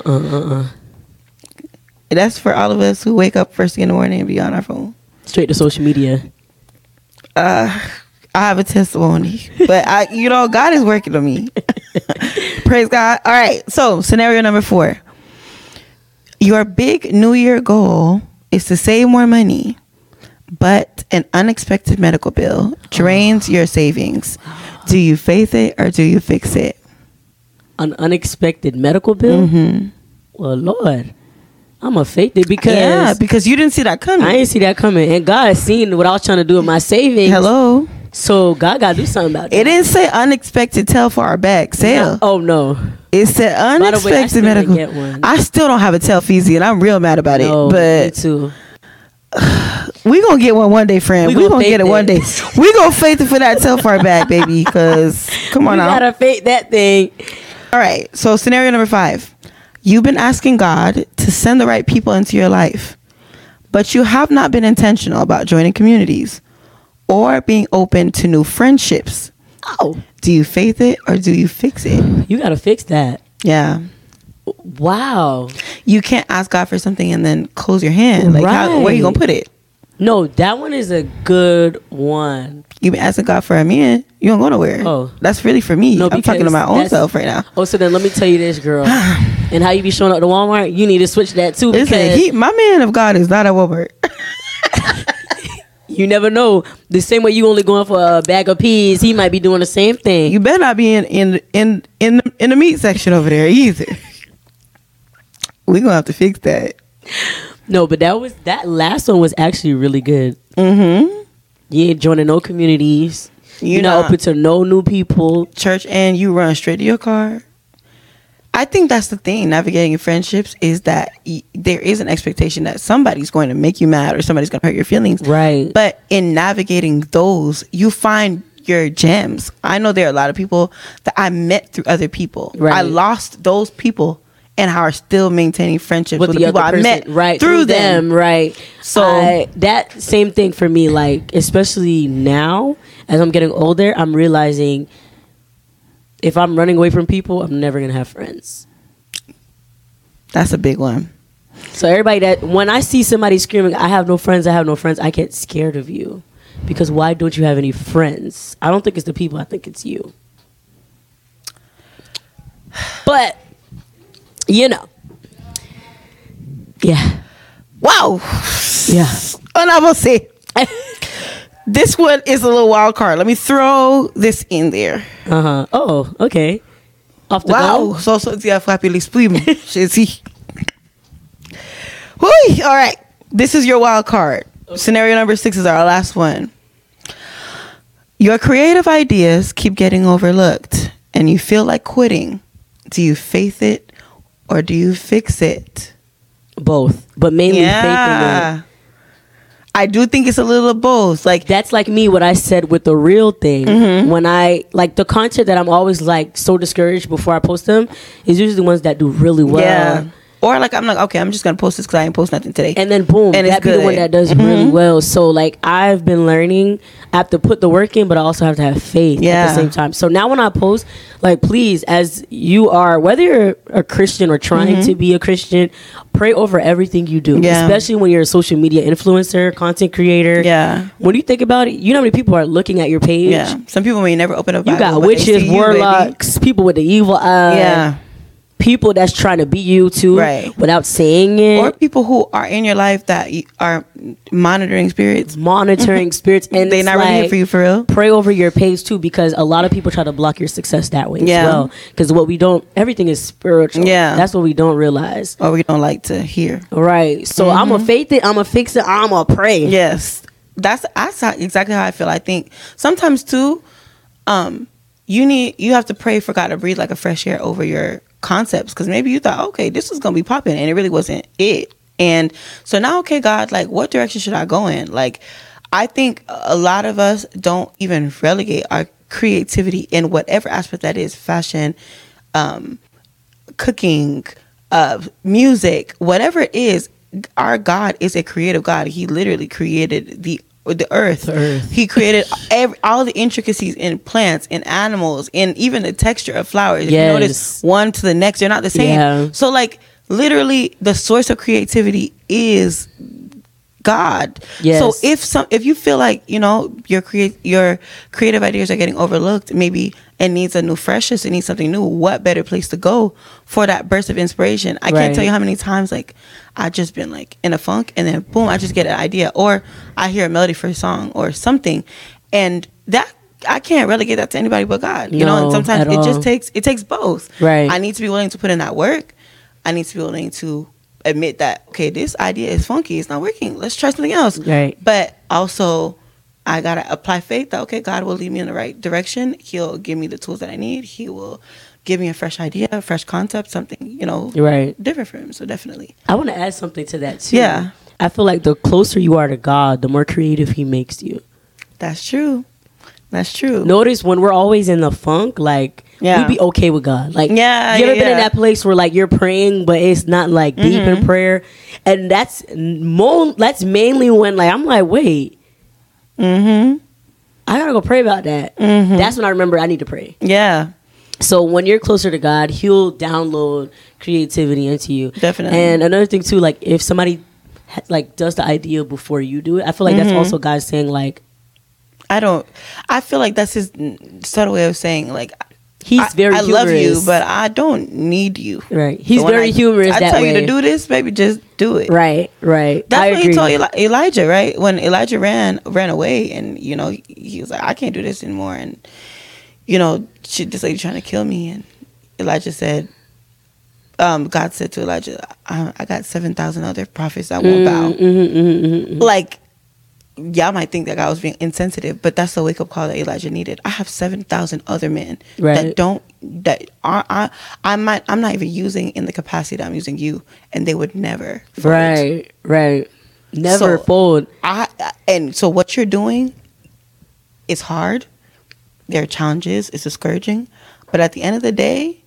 That's for all of us who wake up first thing in the morning and be on our phone. Straight to social media. I have a testimony, but God is working on me. Praise God. All right. So scenario number 4, your big New Year goal is to save more money, but an unexpected medical bill drains your savings. Do you faith it or do you fix it? An unexpected medical bill? Mm-hmm. Well, Lord, I'm going to faith it, because because you didn't see that coming. I ain't see that coming. And God seen what I was trying to do with my savings. Hello. So God got to do something about that. It didn't say unexpected tell for our back sale. Oh, no. It said By the way, I unexpected still medical. didn't get one. I still don't have a Telfeezy, and I'm real mad about No, it. me But too. we gonna get one day, friend. We We gonna gonna get it faith one day. it. We gonna faith it for that Telfar back, baby. Because come on You now. got to faith that thing. All right. So scenario number 5. You've been asking God to send the right people into your life, but you have not been intentional about joining communities or being open to new friendships. Oh, Do you faith it or do you fix it? you got to fix that. Yeah. Wow. You can't ask God for something and then close your hand. Like, where you gonna Right. put it? No, that one is a good one. You've been asking God for a man. You don't go nowhere. Oh. That's really for me. No, I'm talking to because my own that's- self right now. Oh, so then let me tell you this, girl. And how you be showing up to Walmart, you need to switch that too, because Listen, my man of God is not at Walmart. you never know. The same way you only going for a bag of peas, he might be doing the same thing. You better not be in the meat section over there either. We gonna have to fix that. No, but that last one was actually really good. Mm-hmm. You ain't joining no communities. You're not not. open to no new people. Church, and you run straight to your car. I think that's the thing. Navigating friendships is that there is an expectation that somebody's going to make you mad or somebody's going to hurt your feelings. Right. But in navigating those, you find your gems. I know there are a lot of people that I met through other people. Right. I lost those people and are still maintaining friendships with the people other I met right through them. Right. So that same thing for me, like, especially now as I'm getting older, I'm realizing if I'm running away from people, I'm never gonna have friends. That's a big one. So everybody that, when I see somebody screaming, I have no friends, I get scared of you. Because why don't you have any friends? I don't think it's the people, I think it's you. But, you know. Yeah. Wow. Yeah. And I will say, this one is a little wild card. Let me throw this in there. Uh-huh. Oh, okay. Off the Wow. dome? So dia frappé l'esprit. Jésus. Whoo. All right. This is your wild card. Okay. Scenario number 6 is our last one. Your creative ideas keep getting overlooked and you feel like quitting. Do you faith it or do you fix it? Both, but mainly faithing it. I do think it's a little of both. Like, that's like me, what I said with the real thing. Mm-hmm. When I, like, the content that I'm always, like, so discouraged before I post them is usually the ones that do really well. Yeah. Or, like, I'm like, okay, I'm just going to post this because I ain't post nothing today. And then, boom, and that be the one that does really well. So, like, I've been learning, I have to put the work in, but I also have to have faith at the same time. So now when I post, like, please, as you are, whether you're a Christian or trying to be a Christian, pray over everything you do. Yeah. Especially when you're a social media influencer, content creator. Yeah. When you think about it, you know how many people are looking at your page? Yeah. Some people may never open up. You got witches, warlocks, people with the evil eye. Yeah. People that's trying to be you too, right, without saying it, or people who are in your life that are monitoring spirits, and they're not really here for you for real. Pray over your page too, because a lot of people try to block your success that way as well. Because everything is spiritual. Yeah, that's what we don't realize, or we don't like to hear. Right. So I'm gonna faith it. I'm gonna fix it. I'm gonna pray. Yes, that's exactly how I feel. I think sometimes too, you have to pray for God to breathe like a fresh air over your concepts, because maybe you thought, okay, this is gonna be popping and it really wasn't it. And so now, okay, God, like, what direction should I go in? Like, I think a lot of us don't even relegate our creativity in whatever aspect that is: fashion, cooking, music, whatever it is. Our God is a creative God. He literally created the earth. He created all the intricacies in plants, in animals, in even the texture of flowers. If you notice, one to the next, they're not the same. Yeah. So, like, literally, the source of creativity is God. Yes. So if you feel like, you know, your creative ideas are getting overlooked, maybe it needs a new freshness, it needs something new, what better place to go for that burst of inspiration? I can't tell you how many times, like, I just been like in a funk and then boom, I just get an idea, or I hear a melody for a song or something, and that I can't relegate that to anybody but God. You know, and sometimes it takes both. Right. I need to be willing to put in that work. I need to be willing to admit that, okay, this idea is funky, it's not working, let's try something else. Right. But also, I gotta apply faith that, okay, God will lead me in the right direction. He'll give me the tools that I need. He will give me a fresh idea, a fresh concept, something, you know, different for him. So definitely, I want to add something to that too. Yeah, I feel like the closer you are to God, the more creative He makes you. That's true. That's true. Notice when we're always in the funk, like, we be okay with God. Like, you ever been in that place where, like, you're praying, but it's not like deep in prayer, and that's mainly when, like, I'm like, wait, I gotta go pray about that. That's when I remember I need to pray. Yeah. So when you're closer to God, He'll download creativity into you. Definitely. And another thing too, like, if somebody like does the idea before you do it, I feel like that's also God saying, like, I feel like that's His subtle way of saying, like, He's very humorous. I love you, but I don't need you. Right. He's very humorous. I tell you to do this, baby, just do it. Right. That's what He told Elijah, right? When Elijah ran away, and, you know, he was like, I can't do this anymore, and, you know, this lady trying to kill me, and Elijah said, God said to Elijah, I got 7,000 other prophets that won't bow. Like, y'all might think that God was being insensitive, but that's the wake up call that Elijah needed. I have 7,000 other men I'm not even using in the capacity that I'm using you, and they would never fold. Right. Never fold. And so what you're doing is hard, There are challenges. It's discouraging. But at the end of the day,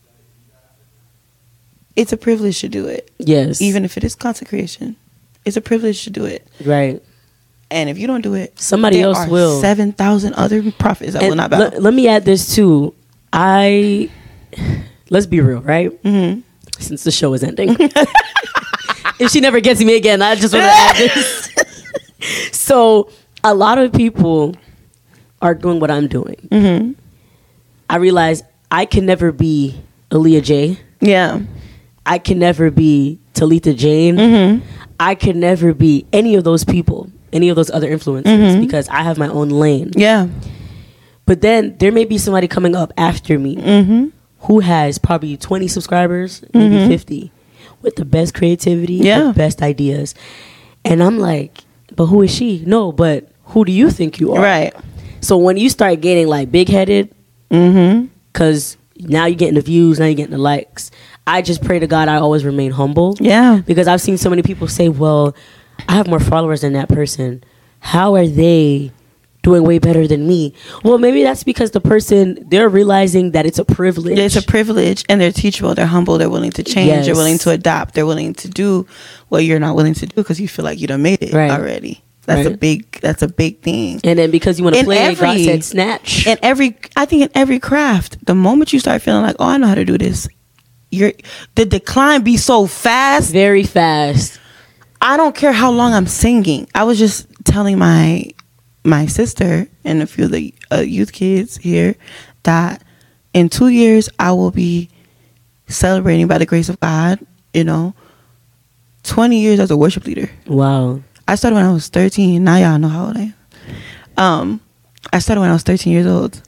it's a privilege to do it. Yes. Even if it is consecration, it's a privilege to do it. Right. And if you don't do it, somebody there else are will. 7,000 other prophets that will not bow. Let me add this too. Let's be real, right? Mm-hmm. Since the show is ending. If she never gets me again, I just want to add this. So a lot of people are doing what I'm doing. Mm-hmm. I realize I can never be Aaliyah J. Yeah. I can never be Talitha Jane. Mm-hmm. I can never be any of those people, any of those other influencers, because I have my own lane. Yeah. But then there may be somebody coming up after me who has probably 20 subscribers, maybe 50, with the best creativity, the best ideas. And I'm like, but who is she? No, but who do you think you are? Right. So when you start getting like big-headed, because now you're getting the views, now you're getting the likes, I just pray to God I always remain humble. Yeah. Because I've seen so many people say, well, I have more followers than that person. How are they doing way better than me? Well, maybe that's because the person, they're realizing that it's a privilege. It's a privilege, and they're teachable, they're humble, they're willing to change, they're willing to adapt, they're willing to do what you're not willing to do because you feel like you done made it already. That's a big thing. And then because you want to play, God said snatch. I think in every craft, the moment you start feeling like, oh, I know how to do this, the decline be so fast. Very fast. I don't care how long I'm singing. I was just telling my sister and a few of the youth kids here that in 2 years I will be celebrating, by the grace of God, 20 years as a worship leader. Wow. I started when I was 13. Now y'all know how old I am. I started when I was 13 years old.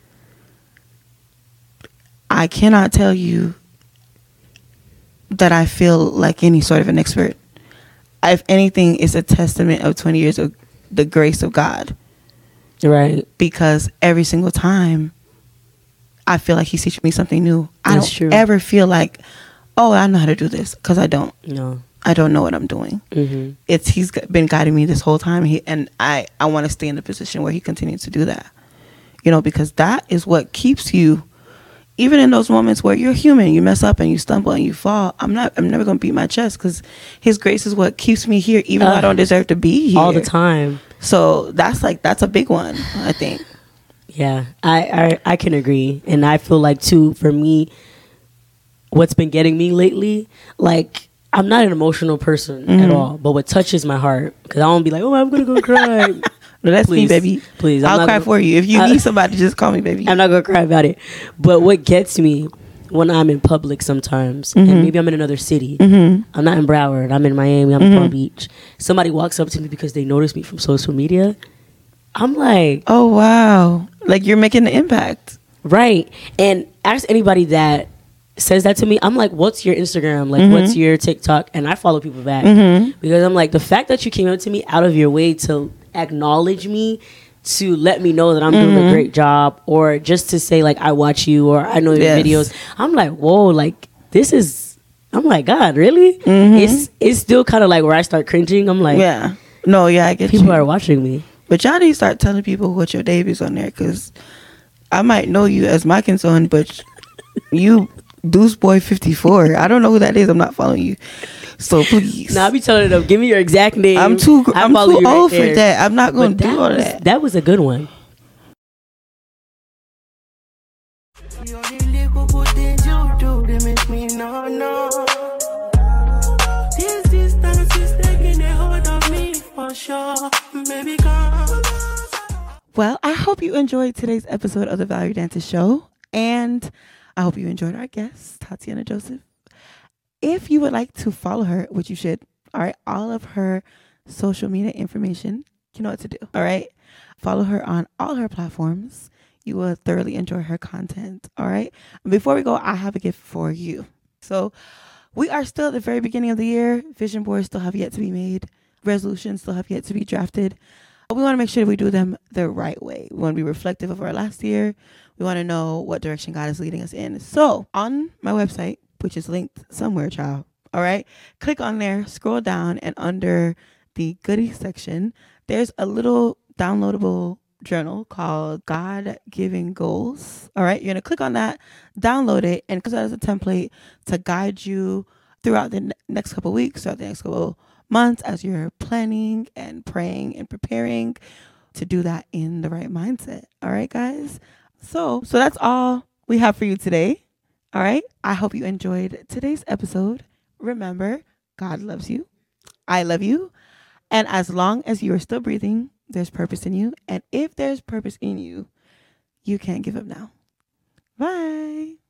I cannot tell you that I feel like any sort of an expert. If anything, it's a testament of 20 years of the grace of God. Right. Because every single time I feel like he's teaching me something new. I don't ever feel like, oh, I know how to do this, because I don't. No. I don't know what I'm doing. Mm-hmm. He's been guiding me this whole time, and I want to stay in the position where he continues to do that. Because that is what keeps you, even in those moments where you're human, you mess up and you stumble and you fall. I'm never going to beat my chest, because his grace is what keeps me here, even though I don't deserve to be here all the time. So that's a big one, I think. Yeah, I can agree. And I feel like too, for me, what's been getting me lately, like, I'm not an emotional person at all, but what touches my heart, because I won't be like, oh, I'm gonna go cry. No, that's me, baby. Please, I'll cry for you. If you need somebody, just call me, baby. I'm not gonna cry about it. But what gets me when I'm in public sometimes, and maybe I'm in another city, I'm not in Broward, I'm in Miami, I'm in Palm Beach. Somebody walks up to me because they notice me from social media. I'm like, oh wow, like you're making an impact, right? And ask anybody that says that to me, I'm like, what's your Instagram? Like, what's your TikTok? And I follow people back because I'm like, the fact that you came up to me out of your way to acknowledge me, to let me know that I'm doing a great job, or just to say like, I watch you, or I know your videos. I'm like, whoa, like this is, I'm like, God, really? It's still kind of like where I start cringing. I'm like, yeah, no, yeah, I get people are watching me. But y'all need to start telling people what your debut's on there, because I might know you as my concern, but you Deuce Boy 54. I don't know who that is. I'm not following you. So please. I'll be telling them, give me your exact name. I'm too old for that. I'm not going to do all that. That was a good one. Well, I hope you enjoyed today's episode of the Valerie Dantas Show, and I hope you enjoyed our guest, Tatiana Joseph. If you would like to follow her, which you should, all right, all of her social media information, you know what to do, all right? Follow her on all her platforms. You will thoroughly enjoy her content, all right? Before we go, I have a gift for you. So we are still at the very beginning of the year. Vision boards still have yet to be made. Resolutions still have yet to be drafted. We want to make sure that we do them the right way. We want to be reflective of our last year. We want to know what direction God is leading us in. So on my website, which is linked somewhere, child, all right, click on there, scroll down, and under the goodies section, there's a little downloadable journal called God Giving Goals. All right. You're going to click on that, download it, and use that as a template to guide you throughout the next couple of weeks, throughout the next couple months as you're planning and praying and preparing to do that in the right mindset. All right, guys. So that's all we have for you today. All right. I hope you enjoyed today's episode. Remember, God loves you. I love you. And as long as you are still breathing, there's purpose in you. And if there's purpose in you, you can't give up now. Bye.